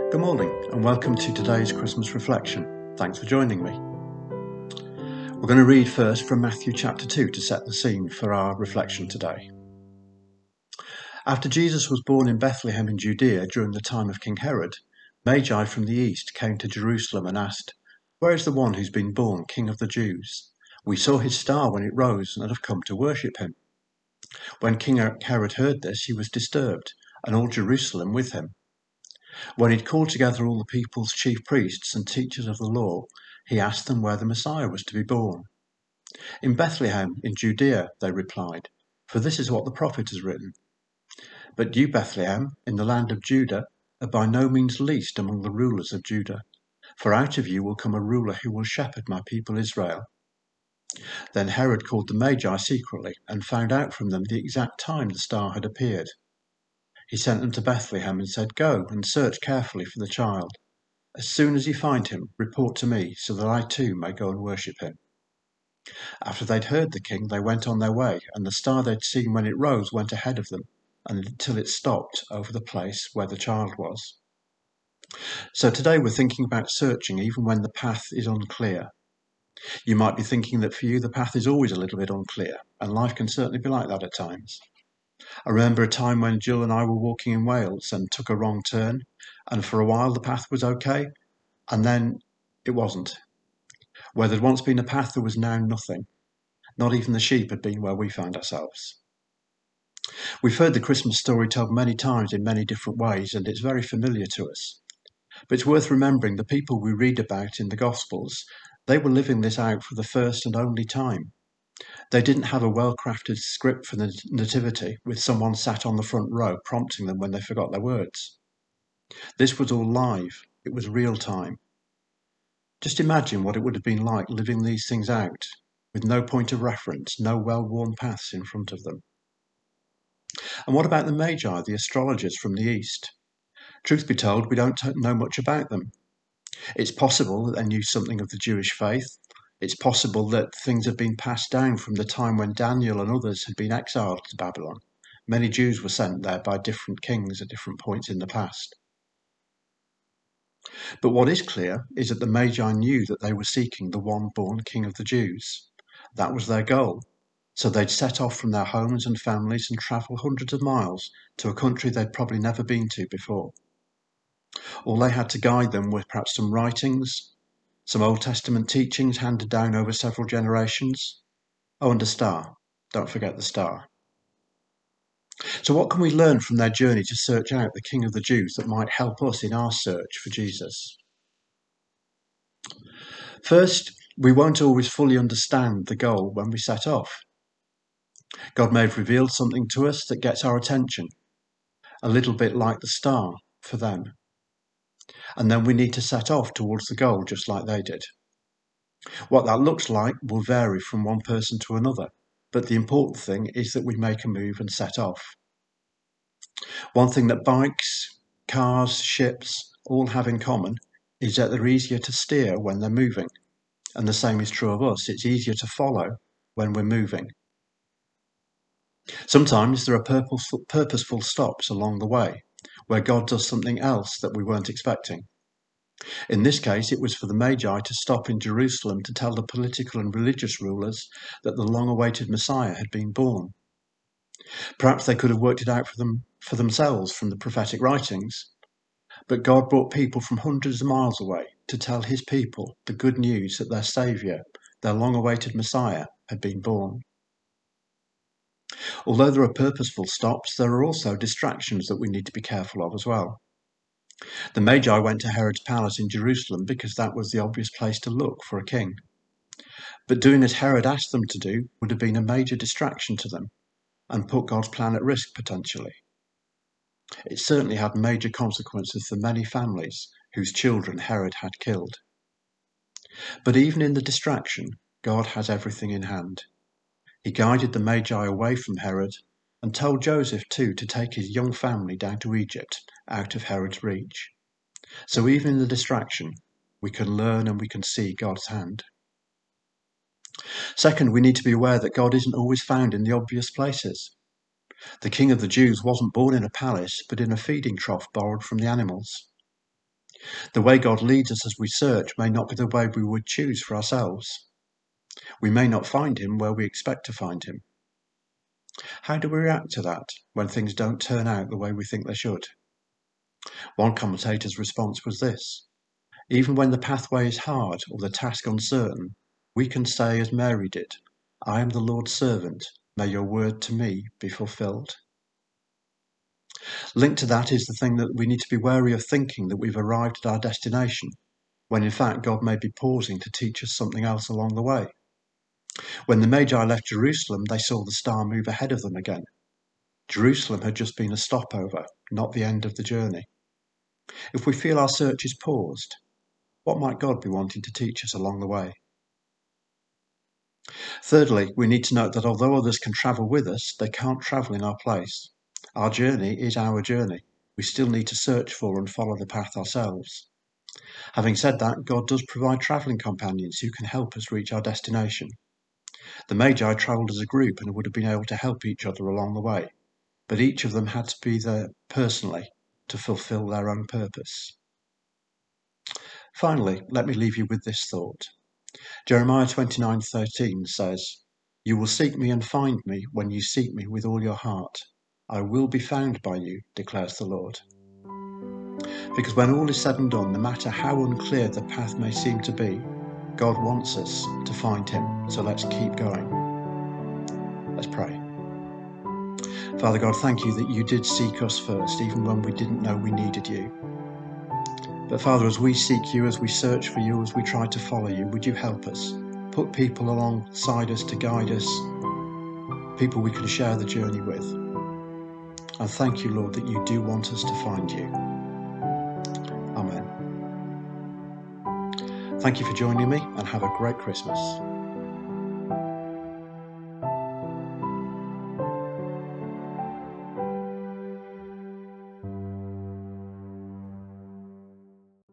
Good morning and welcome to today's Christmas reflection. Thanks for joining me. We're going to read first from Matthew chapter 2 to set the scene for our reflection today. After Jesus was born in Bethlehem in Judea during the time of King Herod, Magi from the east came to Jerusalem and asked, "Where is the one who's been born King of the Jews? We saw his star when it rose and have come to worship him." When King Herod heard this, he was disturbed, and all Jerusalem with him. When he'd called together all the people's chief priests and teachers of the law, he asked them where the Messiah was to be born. "In Bethlehem, in Judea," they replied, "for this is what the prophet has written. But you, Bethlehem, in the land of Judah, are by no means least among the rulers of Judah, for out of you will come a ruler who will shepherd my people Israel." Then Herod called the Magi secretly and found out from them the exact time the star had appeared. He sent them to Bethlehem and said, "Go and search carefully for the child. As soon as you find him, report to me, so that I too may go and worship him." After they'd heard the king, they went on their way, and the star they'd seen when it rose went ahead of them until it stopped over the place where the child was. So today we're thinking about searching even when the path is unclear. You might be thinking that for you the path is always a little bit unclear, and life can certainly be like that at times. I remember a time when Jill and I were walking in Wales and took a wrong turn, and for a while the path was okay, and then it wasn't. Where there'd once been a path, there was now nothing. Not even the sheep had been where we found ourselves. We've heard the Christmas story told many times in many different ways, and it's very familiar to us. But it's worth remembering the people we read about in the Gospels, they were living this out for the first and only time. They didn't have a well-crafted script for the nativity with someone sat on the front row prompting them when they forgot their words. This was all live. It was real time. Just imagine what it would have been like living these things out, with no point of reference, no well-worn paths in front of them. And what about the Magi, the astrologers from the East? Truth be told, we don't know much about them. It's possible that they knew something of the Jewish faith. It's possible that things have been passed down from the time when Daniel and others had been exiled to Babylon. Many Jews were sent there by different kings at different points in the past. But what is clear is that the Magi knew that they were seeking the one born King of the Jews. That was their goal. So they'd set off from their homes and families and travel hundreds of miles to a country they'd probably never been to before. All they had to guide them were perhaps some writings, some Old Testament teachings handed down over several generations. Oh, and a star. Don't forget the star. So what can we learn from their journey to search out the King of the Jews that might help us in our search for Jesus? First, we won't always fully understand the goal when we set off. God may have revealed something to us that gets our attention, a little bit like the star for them. And then we need to set off towards the goal just like they did. What that looks like will vary from one person to another, but the important thing is that we make a move and set off. One thing that bikes, cars, ships all have in common is that they're easier to steer when they're moving. And the same is true of us. It's easier to follow when we're moving. Sometimes there are purposeful stops along the way where God does something else that we weren't expecting. In this case, it was for the Magi to stop in Jerusalem to tell the political and religious rulers that the long-awaited Messiah had been born. Perhaps they could have worked it out for themselves from the prophetic writings, but God brought people from hundreds of miles away to tell his people the good news that their Saviour, their long-awaited Messiah, had been born. Although there are purposeful stops, there are also distractions that we need to be careful of as well. The Magi went to Herod's palace in Jerusalem because that was the obvious place to look for a king. But doing as Herod asked them to do would have been a major distraction to them and put God's plan at risk potentially. It certainly had major consequences for many families whose children Herod had killed. But even in the distraction, God has everything in hand. He guided the Magi away from Herod and told Joseph too to take his young family down to Egypt, out of Herod's reach. So even in the distraction, we can learn and we can see God's hand. Second, we need to be aware that God isn't always found in the obvious places. The King of the Jews wasn't born in a palace, but in a feeding trough borrowed from the animals. The way God leads us as we search may not be the way we would choose for ourselves. We may not find him where we expect to find him. How do we react to that when things don't turn out the way we think they should? One commentator's response was this: even when the pathway is hard or the task uncertain, we can say as Mary did, "I am the Lord's servant, may your word to me be fulfilled." Linked to that is the thing that we need to be wary of thinking that we've arrived at our destination, when in fact God may be pausing to teach us something else along the way. When the Magi left Jerusalem, they saw the star move ahead of them again. Jerusalem had just been a stopover, not the end of the journey. If we feel our search is paused, what might God be wanting to teach us along the way? Thirdly, we need to note that although others can travel with us, they can't travel in our place. Our journey is our journey. We still need to search for and follow the path ourselves. Having said that, God does provide travelling companions who can help us reach our destination. The Magi travelled as a group and would have been able to help each other along the way, but each of them had to be there personally to fulfill their own purpose. Finally, let me leave you with this thought. Jeremiah 29:13 says, "You will seek me and find me when you seek me with all your heart. I will be found by you, declares the Lord." Because when all is said and done, no matter how unclear the path may seem to be, God wants us to find him, so let's keep going. Let's pray. Father God, thank you that you did seek us first, even when we didn't know we needed you. But Father, as we seek you, as we search for you, as we try to follow you, would you help us? Put people alongside us to guide us, people we can share the journey with. And thank you, Lord, that you do want us to find you. Amen. Thank you for joining me, and have a great Christmas.